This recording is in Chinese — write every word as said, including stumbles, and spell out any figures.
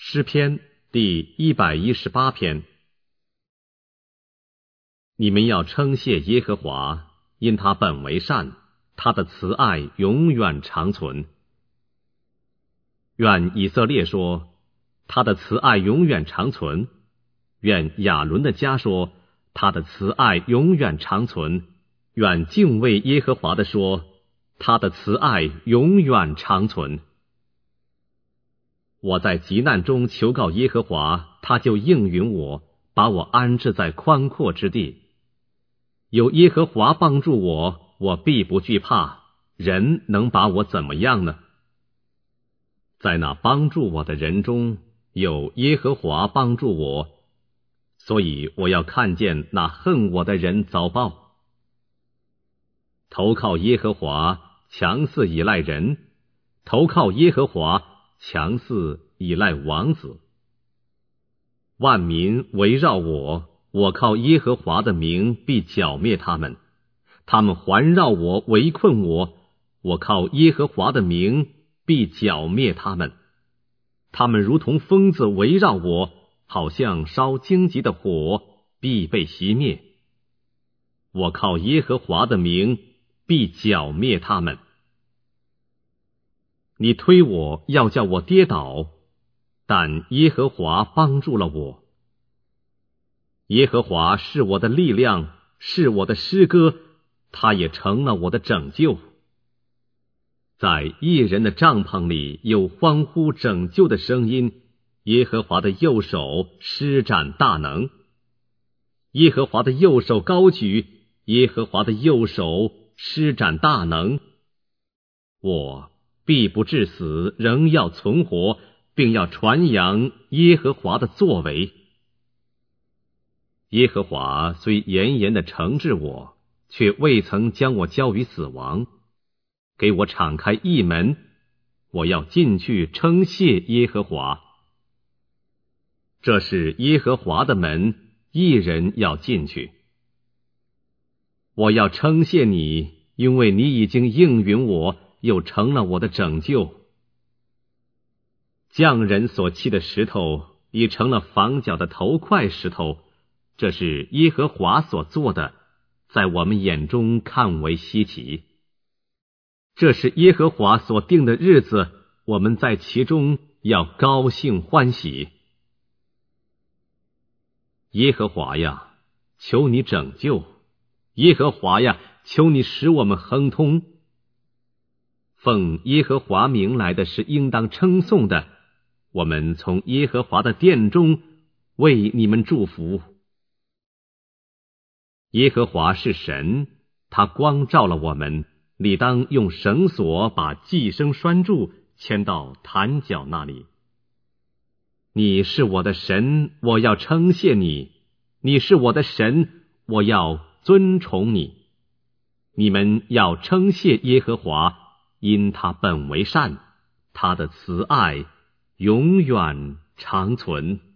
诗篇第一百一十八篇。你们要称谢耶和华，因他本为善，他的慈爱永远长存。愿以色列说，他的慈爱永远长存；愿亚伦的家说，他的慈爱永远长存；愿敬畏耶和华的说，他的慈爱永远长存。我在急难中求告耶和华，他就应允我，把我安置在宽阔之地。有耶和华帮助我，我必不惧怕，人能把我怎么样呢？在那帮助我的人中，有耶和华帮助我，所以我要看见那恨我的人遭报。投靠耶和华，强似倚赖人；投靠耶和华，强似倚赖王子。万民围绕我，我靠耶和华的名必剿灭他们；他们环绕我，围困我，我靠耶和华的名必剿灭他们。他们如同疯子围绕我，好像烧荆棘的火，必被熄灭。我靠耶和华的名必剿灭他们。你推我，要叫我跌倒，但耶和华帮助了我。耶和华是我的力量，是我的诗歌，他也成了我的拯救。在义人的帐篷里有欢呼拯救的声音，耶和华的右手施展大能。耶和华的右手高举，耶和华的右手施展大能。我必不致死，仍要存活，并要传扬耶和华的作为。耶和华虽严严地惩治我，却未曾将我交于死亡，给我敞开一门，我要进去称谢耶和华。这是耶和华的门，一人要进去。我要称谢你，因为你已经应允我，又成了我的拯救。匠人所砌的石头，已成了房角的头块石头，这是耶和华所做的，在我们眼中看为稀奇。这是耶和华所定的日子，我们在其中要高兴欢喜。耶和华呀，求你拯救；耶和华呀，求你使我们亨通。奉耶和华名来的是应当称颂的，我们从耶和华的殿中为你们祝福。耶和华是神，他光照了我们，理当用绳索把寄生拴住，牵到坛角那里。你是我的神，我要称谢你；你是我的神，我要尊崇你。你们要称谢耶和华，因他本为善，他的慈爱永远长存。